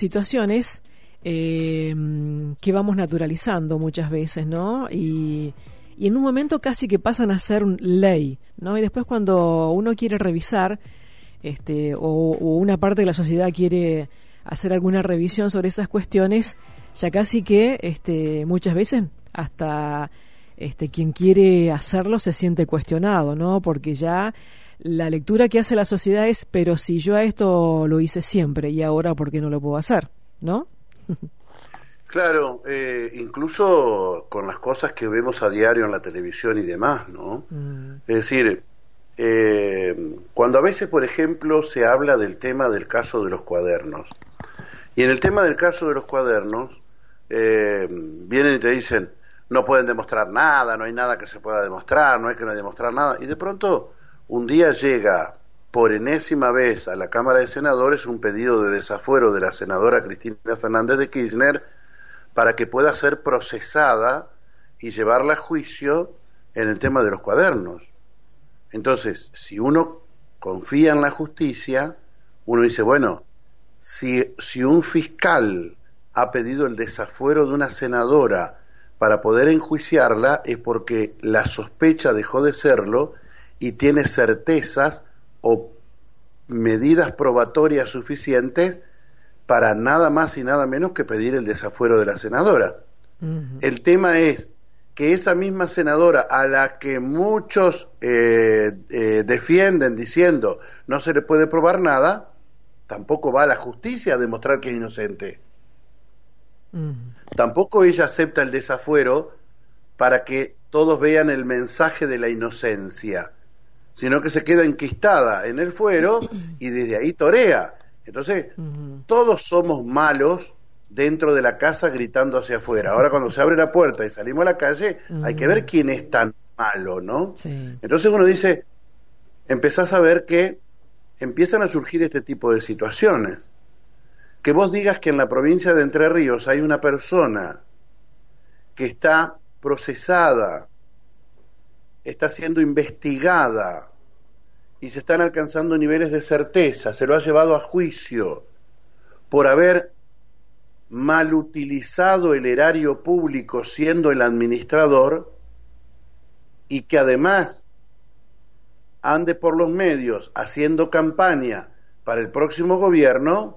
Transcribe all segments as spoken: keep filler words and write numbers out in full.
situaciones eh, que vamos naturalizando muchas veces, ¿no? Y, y en un momento casi que pasan a ser un ley, ¿no? Y después cuando uno quiere revisar, este, o, o una parte de la sociedad quiere hacer alguna revisión sobre esas cuestiones, ya casi que este, muchas veces hasta este, quien quiere hacerlo se siente cuestionado, ¿no? Porque ya la lectura que hace la sociedad es, pero si yo a esto lo hice siempre y ahora ¿por qué no lo puedo hacer? ¿No? Claro, eh, incluso con las cosas que vemos a diario en la televisión y demás, ¿no? Mm. Es decir, eh, cuando a veces, por ejemplo, se habla del tema del caso de los cuadernos, y en el tema del caso de los cuadernos, eh, vienen y te dicen, no pueden demostrar nada, no hay nada que se pueda demostrar, no hay que no demostrar nada, y de pronto un día llega por enésima vez a la Cámara de Senadores un pedido de desafuero de la senadora Cristina Fernández de Kirchner para que pueda ser procesada y llevarla a juicio en el tema de los cuadernos. Entonces, si uno confía en la justicia, uno dice, bueno, si, si un fiscal ha pedido el desafuero de una senadora para poder enjuiciarla, es porque la sospecha dejó de serlo y tiene certezas o medidas probatorias suficientes para nada más y nada menos que pedir el desafuero de la senadora. Uh-huh. El tema es que esa misma senadora, a la que muchos eh, eh, defienden diciendo no se le puede probar nada, tampoco va a la justicia a demostrar que es inocente. Uh-huh. Tampoco ella acepta el desafuero para que todos vean el mensaje de la inocencia, sino que se queda enquistada en el fuero y desde ahí torea. Entonces, uh-huh. todos somos malos dentro de la casa gritando hacia afuera. Ahora cuando se abre la puerta y salimos a la calle, uh-huh. hay que ver quién es tan malo, ¿no? Sí. Entonces uno dice, empezás a ver que empiezan a surgir este tipo de situaciones. Que vos digas que en la provincia de Entre Ríos hay una persona que está procesada, está siendo investigada y se están alcanzando niveles de certeza, se lo ha llevado a juicio por haber mal utilizado el erario público siendo el administrador, y que además ande por los medios haciendo campaña para el próximo gobierno,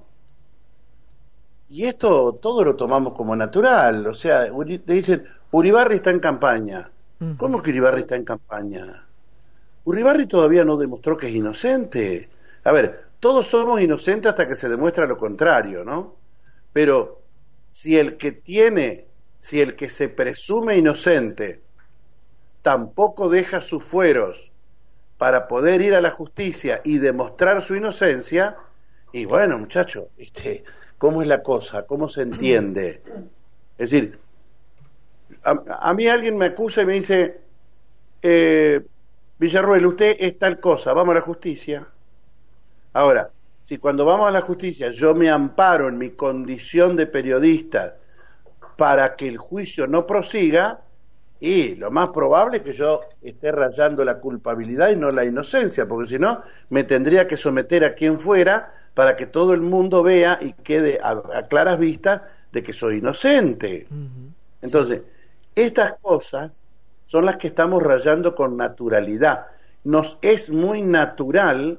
y esto todo lo tomamos como natural. O sea, te dicen, Uribarri está en campaña. Uh-huh. ¿Cómo que Uribarri está en campaña? Uribarri todavía no demostró que es inocente. A ver, todos somos inocentes hasta que se demuestra lo contrario, ¿no? Pero si el que tiene, si el que se presume inocente tampoco deja sus fueros para poder ir a la justicia y demostrar su inocencia, y bueno, muchachos, este, ¿cómo es la cosa? ¿Cómo se entiende? Es decir, a, a mí alguien me acusa y me dice, eh, Villarruel, usted es tal cosa, vamos a la justicia. Ahora, si cuando vamos a la justicia yo me amparo en mi condición de periodista para que el juicio no prosiga, y lo más probable es que yo esté rayando la culpabilidad y no la inocencia, porque si no me tendría que someter a quien fuera para que todo el mundo vea y quede a, a claras vistas de que soy inocente. Uh-huh. Entonces, estas cosas son las que estamos rayando con naturalidad. Nos es muy natural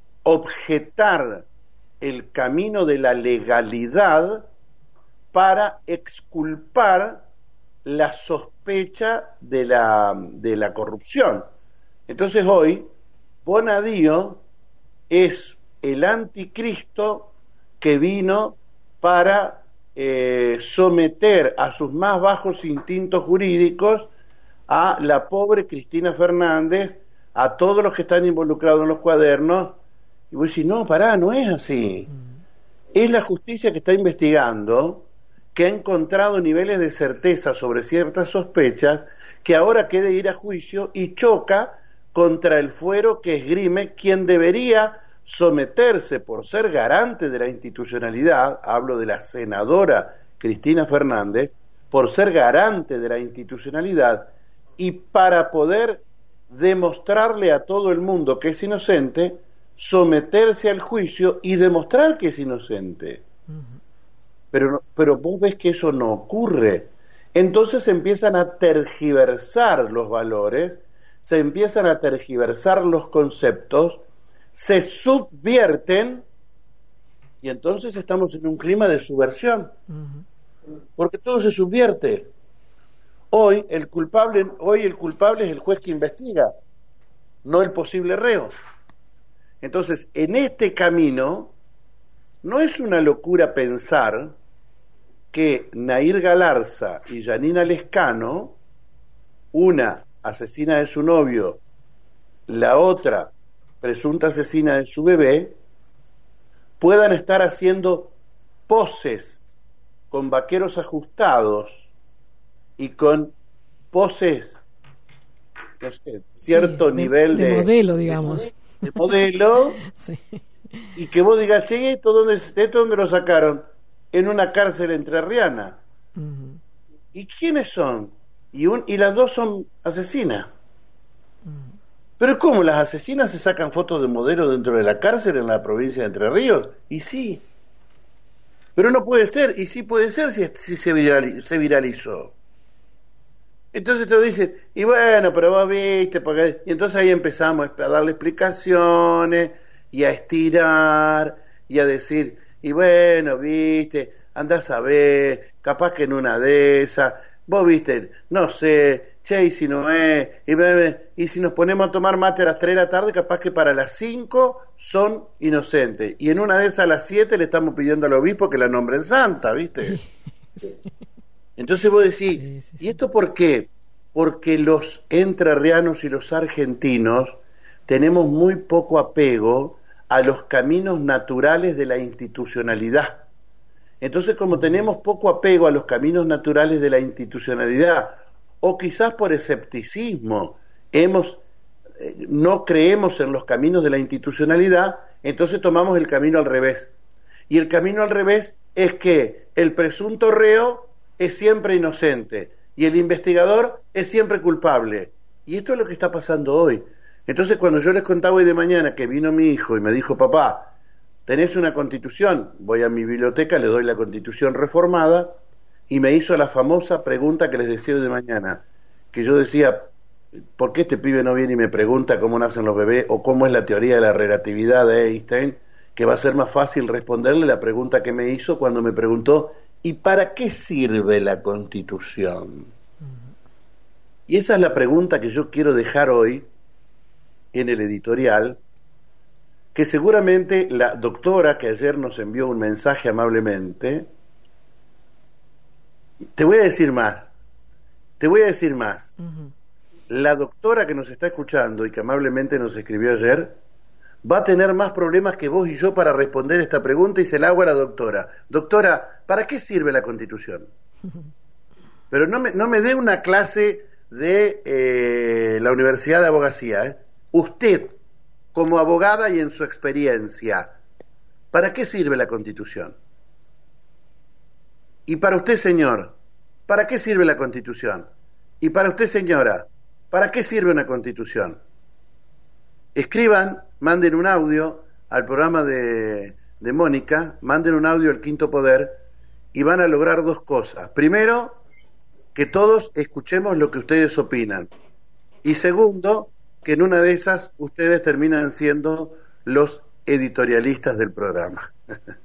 objetar el camino de la legalidad para exculpar la sospecha de la, de la corrupción. Entonces hoy, Bonadío es el anticristo que vino para eh, someter a sus más bajos instintos jurídicos a la pobre Cristina Fernández, a todos los que están involucrados en los cuadernos, y vos decís, no, pará, no es así. Es la justicia que está investigando, que ha encontrado niveles de certeza sobre ciertas sospechas, que ahora quiere ir a juicio y choca contra el fuero que esgrime quien debería someterse por ser garante de la institucionalidad, hablo de la senadora Cristina Fernández, por ser garante de la institucionalidad, y para poder demostrarle a todo el mundo que es inocente, someterse al juicio y demostrar que es inocente. Uh-huh. pero, no, pero vos ves que eso no ocurre. Entonces empiezan a tergiversar los valores, se empiezan a tergiversar los conceptos, se subvierten y entonces estamos en un clima de subversión, uh-huh. porque todo se subvierte. Hoy el culpable, hoy el culpable es el juez que investiga, no el posible reo. Entonces, en este camino, no es una locura pensar que Nair Galarza y Janina Lescano, una asesina de su novio, la otra presunta asesina de su bebé, puedan estar haciendo poses con vaqueros ajustados y con poses, no sé, cierto sí, nivel de, de, de modelo, digamos. De, de modelo, sí. Y que vos digas, che, ¿esto dónde, esto dónde lo sacaron? En una cárcel entrerriana. Uh-huh. ¿Y quiénes son? Y, un, y las dos son asesinas. Uh-huh. Pero ¿cómo? ¿Las asesinas se sacan fotos de modelo dentro de la cárcel en la provincia de Entre Ríos? Y sí. Pero no puede ser, y sí puede ser si, si se, virali, se viralizó. Entonces te dicen, y bueno, pero vos viste, porque... y entonces ahí empezamos a darle explicaciones, y a estirar, y a decir, y bueno, viste, andás a ver, capaz que en una de esas, vos viste, no sé, che, y si no es, y, y si nos ponemos a tomar mate a las tres de la tarde, capaz que para las cinco son inocentes, y en una de esas a las siete le estamos pidiendo al obispo que la nombren santa, viste. Sí. Entonces vos decís, sí, sí, sí. ¿Y esto por qué? Porque los entrerrianos y los argentinos tenemos muy poco apego a los caminos naturales de la institucionalidad. Entonces, como tenemos poco apego a los caminos naturales de la institucionalidad, o quizás por escepticismo, hemos, eh, no creemos en los caminos de la institucionalidad, entonces tomamos el camino al revés. Y el camino al revés es que el presunto reo es siempre inocente y el investigador es siempre culpable. Y esto es lo que está pasando hoy. Entonces, cuando yo les contaba hoy de mañana que vino mi hijo y me dijo, papá, ¿tenés una constitución? Voy a mi biblioteca, le doy la constitución reformada, y me hizo la famosa pregunta que les decía hoy de mañana, que yo decía, ¿por qué este pibe no viene y me pregunta cómo nacen los bebés o cómo es la teoría de la relatividad de Einstein? Que va a ser más fácil responderle la pregunta que me hizo cuando me preguntó, ¿y para qué sirve la constitución? Uh-huh. Y esa es la pregunta que yo quiero dejar hoy en el editorial, que seguramente la doctora que ayer nos envió un mensaje amablemente, te voy a decir más, te voy a decir más, uh-huh. La doctora que nos está escuchando y que amablemente nos escribió ayer, va a tener más problemas que vos y yo para responder esta pregunta y se la hago a la doctora. Doctora, ¿para qué sirve la Constitución? Uh-huh. Pero no me, no me dé una clase de eh, la Universidad de Abogacía, ¿eh? Usted, como abogada y en su experiencia, ¿para qué sirve la Constitución? Y para usted, señor, ¿para qué sirve la Constitución? Y para usted, señora, ¿para qué sirve una Constitución? Escriban, manden un audio al programa de, de Mónica, manden un audio al Quinto Poder y van a lograr dos cosas. Primero, que todos escuchemos lo que ustedes opinan. Y segundo, que en una de esas ustedes terminan siendo los editorialistas del programa.